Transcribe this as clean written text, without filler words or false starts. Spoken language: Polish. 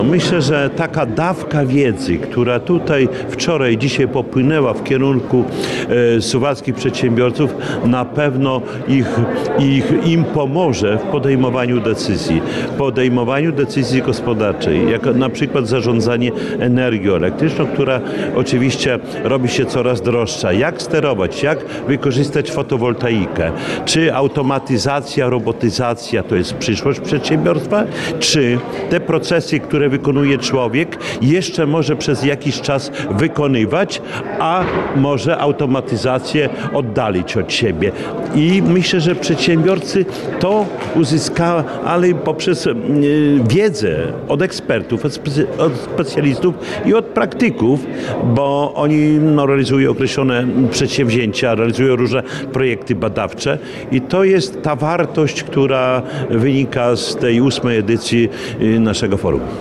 Myślę, że taka dawka wiedzy, która tutaj wczoraj, dzisiaj popłynęła w kierunku suwalskich przedsiębiorców, na pewno im pomoże w podejmowaniu decyzji gospodarczej, jak na przykład zarządzanie energią elektryczną, która oczywiście robi się coraz droższa. Jak sterować, jak wykorzystać fotowoltaikę, czy automatyzacja, robotyzacja to jest przyszłość przedsiębiorstwa, czy te procesy, które wykonuje człowiek, jeszcze może przez jakiś czas wykonywać, a może automatyzację oddalić od siebie. I myślę, że przedsiębiorcy to uzyskali poprzez wiedzę od ekspertów, od specjalistów i od praktyków, bo oni realizują określone przedsięwzięcia, realizują różne projekty badawcze i to jest ta wartość, która wynika z tej 8. edycji naszego forum.